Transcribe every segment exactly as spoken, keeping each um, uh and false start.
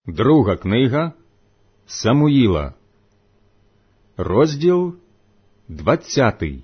Друга книга Самуїла, розділ двадцятий.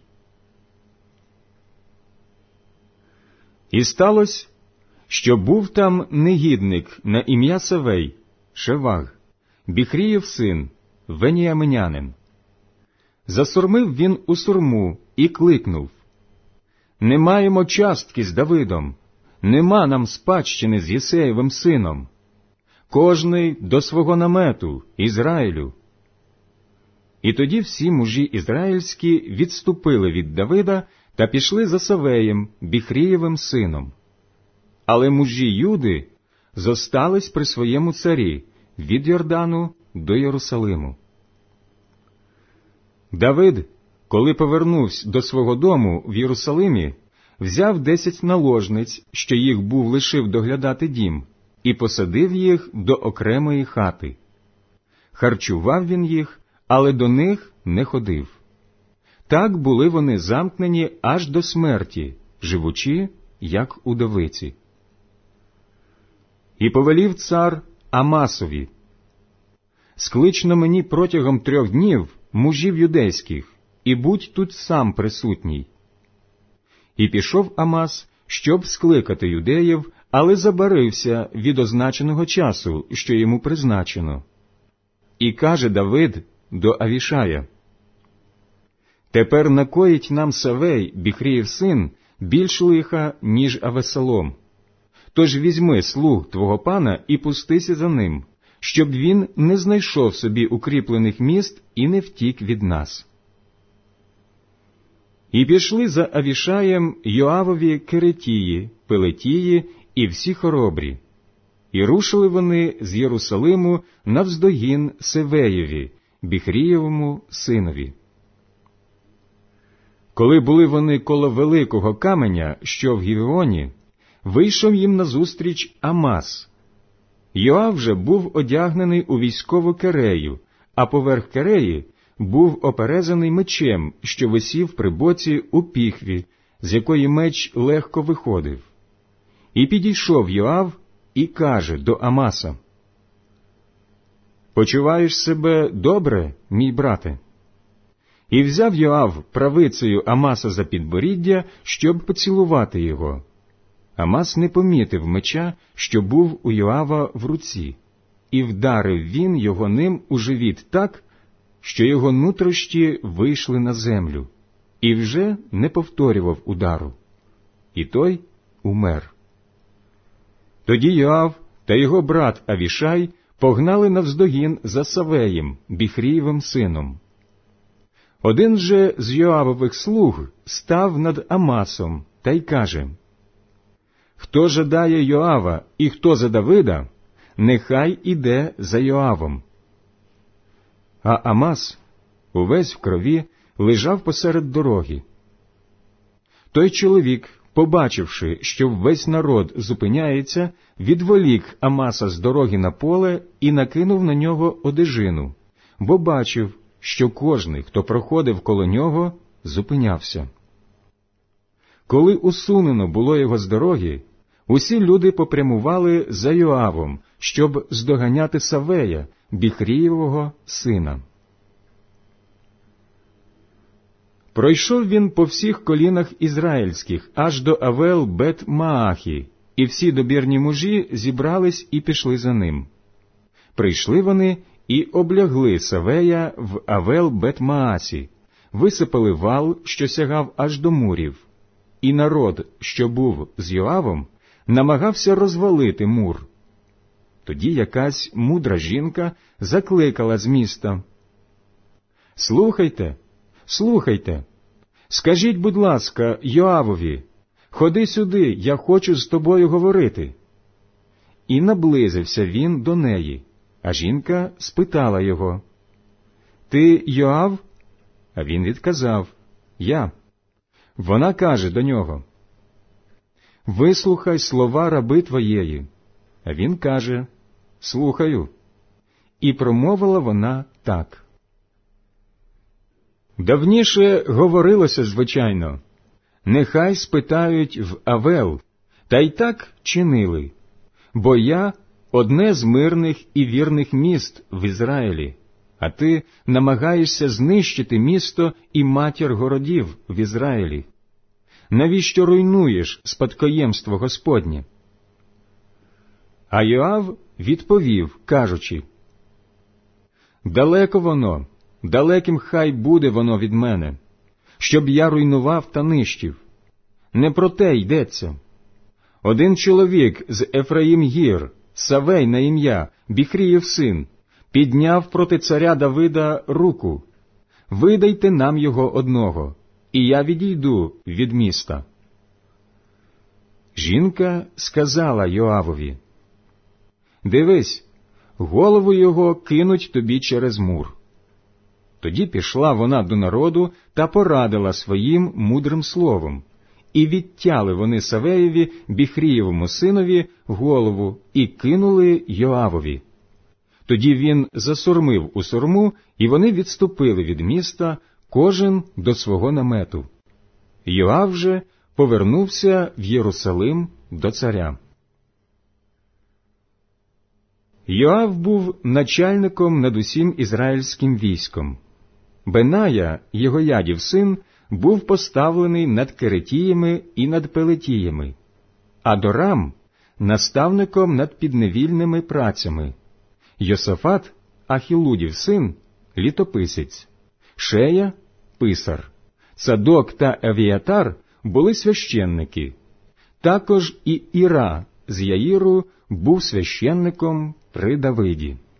І сталося, що був там негідник на ім'я Савей, Шеваг, Біхріїв син, веніаминянин. Засурмив він у сурму і кликнув: «Не маємо частки з Давидом, нема нам спадщини з Єсеєвим сином. Кожний до свого намету, Ізраїлю». І тоді всі мужі ізраїльські відступили від Давида та пішли за Савеєм, Біхрієвим сином. Але мужі Юди зостались при своєму царі від Йордану до Єрусалиму. Давид, коли повернувся до свого дому в Єрусалимі, взяв десять наложниць, що їх був лишив доглядати дім, і посадив їх до окремої хати. Харчував він їх, але до них не ходив. Так були вони замкнені аж до смерті, живучи, як удовиці. І повелів цар Амасові: «Склично мені протягом трьох днів мужів юдейських, і будь тут сам присутній». І пішов Амас, щоб скликати юдеїв, але забарився від означеного часу, що йому призначено. І каже Давид до Авішая: «Тепер накоїть нам Савей, Біхріїв син, більш лиха, ніж Авесолом. Тож візьми слуг твого пана і пустися за ним, щоб він не знайшов собі укріплених міст і не втік від нас». І пішли за Авішаєм Йоавові Керетії, Пелетії і всі хоробрі. І рушили вони з Єрусалиму навздогін Севеєві, Біхрієвому синові. Коли були вони коло великого каменя, що в Гівеоні, вийшов їм назустріч Амас. Йоав же був одягнений у військову керею, а поверх кереї був оперезаний мечем, що висів при боці у піхві, з якої меч легко виходив. І підійшов Йоав і каже до Амаса: «Почуваєш себе добре, мій брате?» І взяв Йоав правицею Амаса за підборіддя, щоб поцілувати його. Амас не помітив меча, що був у Йоава в руці, і вдарив він його ним у живіт так, що його нутрощі вийшли на землю, і вже не повторював удару. І той умер. Тоді Йоав та його брат Авішай погнали навздогін за Савеєм, Біхрієвим сином. Один же з Йоавових слуг став над Амасом та й каже: «Хто жадає Йоава і хто за Давида, нехай іде за Йоавом». А Амас, увесь в крові, лежав посеред дороги. Той чоловік, побачивши, що весь народ зупиняється, відволік Амаса з дороги на поле і накинув на нього одежину, бо бачив, що кожний, хто проходив коло нього, зупинявся. Коли усунено було його з дороги, усі люди попрямували за Йоавом, щоб здоганяти Савея, Біхрієвого сина. Пройшов він по всіх колінах ізраїльських, аж до Авел-Бет-Маахі, і всі добірні мужі зібрались і пішли за ним. Прийшли вони і облягли Савея в Авел-Бет-Маасі, висипали вал, що сягав аж до мурів, і народ, що був з Йоавом, намагався розвалити мур. Тоді якась мудра жінка закликала з міста: «Слухайте, слухайте, скажіть, будь ласка, Йоавові, ходи сюди, я хочу з тобою говорити». І наблизився він до неї, а жінка спитала його: «Ти Йоав?» А він відказав: «Я». Вона каже до нього: «Вислухай слова раби твоєї». А він каже: «Слухаю». І промовила вона так: «Давніше говорилося, звичайно, нехай спитають в Авел, та й так чинили, бо я одне з мирних і вірних міст в Ізраїлі, а ти намагаєшся знищити місто і матір городів в Ізраїлі. Навіщо руйнуєш спадкоємство Господнє?» А Йоав відповів, кажучи: «Далеко воно, далеким хай буде воно від мене, щоб я руйнував та нищив. Не про те йдеться. Один чоловік з Ефраїм-гір, Савей на ім'я, Біхріїв син, підняв проти царя Давида руку. Видайте нам його одного, і я відійду від міста». Жінка сказала Йоавові: «Дивись, голову його кинуть тобі через мур». Тоді пішла вона до народу та порадила своїм мудрим словом, і відтяли вони Савеєві, Біхрієвому синові, голову і кинули Йоавові. Тоді він засурмив у сурму, і вони відступили від міста, кожен до свого намету. Йоав же повернувся в Єрусалим до царя. Йоав був начальником над усім ізраїльським військом. Беная, Єгоядів син, був поставлений над Керетіями і над Пелетіями, Адорам – наставником над підневільними працями, Йосафат, Ахілудів син, літописець, Шея – писар, Цадок та Евіатар були священники. Також і Іра з Яїру був священником при Давиді.